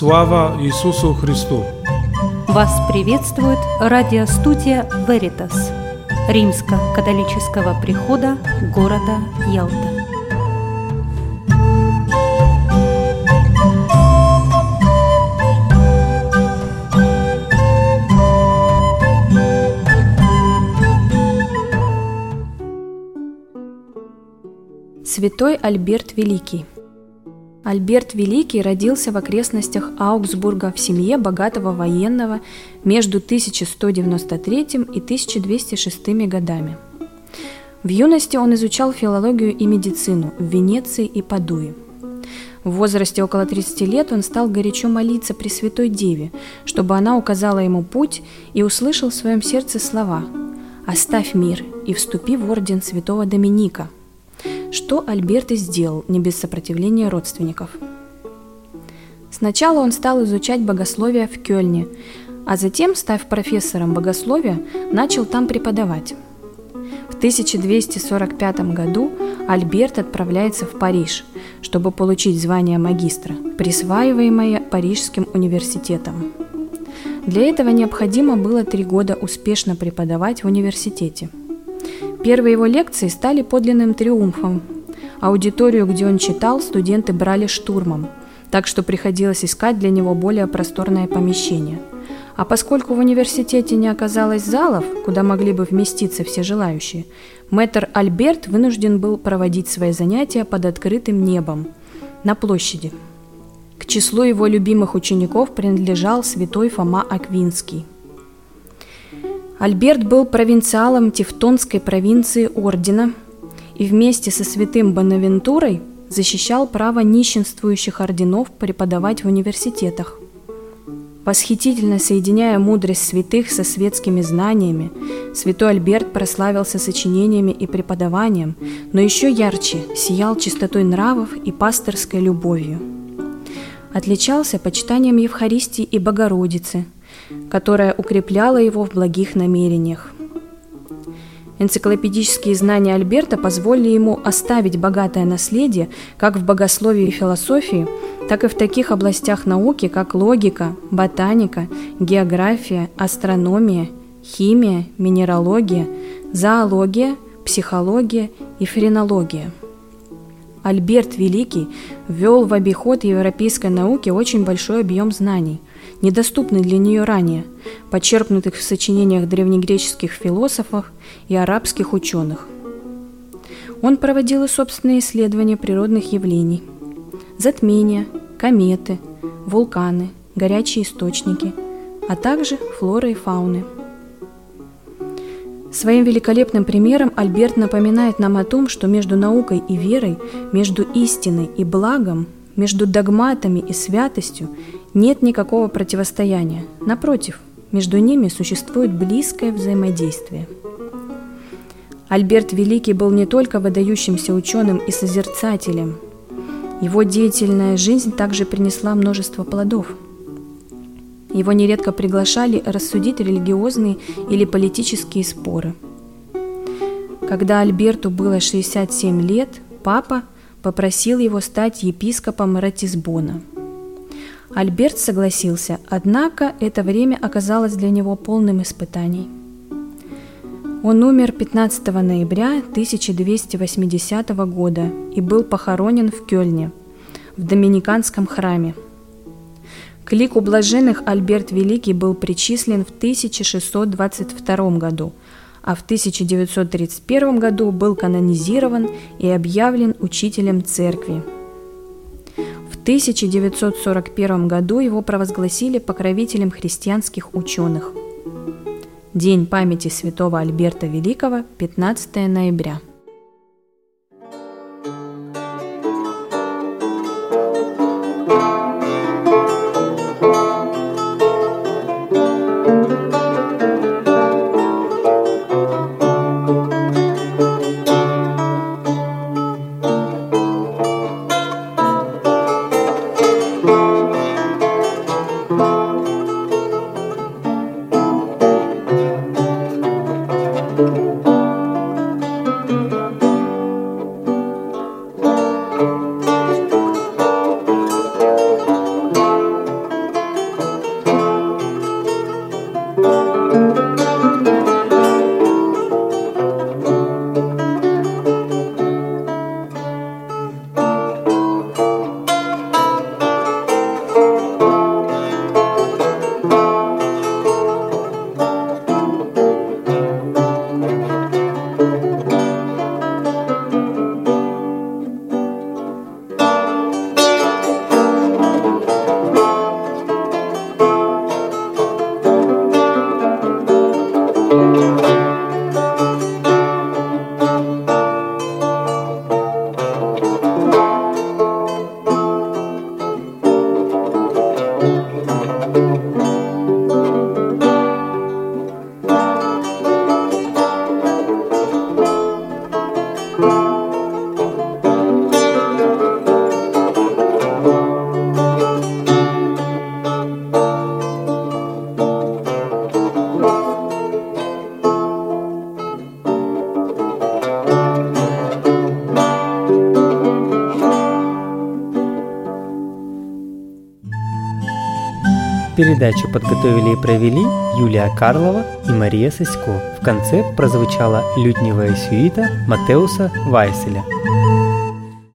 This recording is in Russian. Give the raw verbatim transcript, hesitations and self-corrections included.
Слава Иисусу Христу! Вас приветствует радиостудия Veritas Римско-католического прихода города Ялта. Святой Альберт Великий. Альберт Великий родился в окрестностях Аугсбурга в семье богатого военного между тысяча сто девяносто третьим и тысяча двести шестым годами. В юности он изучал филологию и медицину в Венеции и Падуе. В возрасте около тридцати лет он стал горячо молиться Пресвятой Деве, чтобы она указала ему путь, и услышал в своем сердце слова: «Оставь мир и вступи в орден святого Доминика», что Альберт и сделал, не без сопротивления родственников. Сначала он стал изучать богословие в Кёльне, а затем, став профессором богословия, начал там преподавать. В тысяча двести сорок пятом году Альберт отправляется в Париж, чтобы получить звание магистра, присваиваемое Парижским университетом. Для этого необходимо было три года успешно преподавать в университете. Первые его лекции стали подлинным триумфом. Аудиторию, где он читал, студенты брали штурмом, так что приходилось искать для него более просторное помещение. А поскольку в университете не оказалось залов, куда могли бы вместиться все желающие, мэтр Альберт вынужден был проводить свои занятия под открытым небом, на площади. К числу его любимых учеников принадлежал святой Фома Аквинский. Альберт был провинциалом Тевтонской провинции ордена и вместе со святым Бонавентурой защищал право нищенствующих орденов преподавать в университетах. Восхитительно соединяя мудрость святых со светскими знаниями, святой Альберт прославился сочинениями и преподаванием, но еще ярче сиял чистотой нравов и пасторской любовью. Отличался почитанием Евхаристии и Богородицы, которая укрепляла его в благих намерениях. Энциклопедические знания Альберта позволили ему оставить богатое наследие как в богословии и философии, так и в таких областях науки, как логика, ботаника, география, астрономия, химия, минералогия, зоология, психология и френология. Альберт Великий ввел в обиход европейской науки очень большой объем знаний, недоступный для нее ранее, почерпнутых в сочинениях древнегреческих философов и арабских ученых. Он проводил и собственные исследования природных явлений: затмения, кометы, вулканы, горячие источники, а также флоры и фауны. Своим великолепным примером Альберт напоминает нам о том, что между наукой и верой, между истиной и благом, между догматами и святостью нет никакого противостояния. Напротив, между ними существует близкое взаимодействие. Альберт Великий был не только выдающимся ученым и созерцателем. Его деятельная жизнь также принесла множество плодов. Его нередко приглашали рассудить религиозные или политические споры. Когда Альберту было шестьдесят семь лет, папа попросил его стать епископом Ратисбона. Альберт согласился, однако это время оказалось для него полным испытаний. Он умер пятнадцатого ноября тысяча двести восьмидесятого года и был похоронен в Кёльне, в Доминиканском храме. К лику блаженных Альберт Великий был причислен в тысяча шестьсот двадцать втором году, а в тысяча девятьсот тридцать первом году был канонизирован и объявлен учителем церкви. В тысяча девятьсот сорок первом году его провозгласили покровителем христианских ученых. День памяти святого Альберта Великого – пятнадцатого ноября. Передачу подготовили и провели Юлия Карлова и Мария Сасько. В конце прозвучала лютневая сюита Матеуса Вайселя.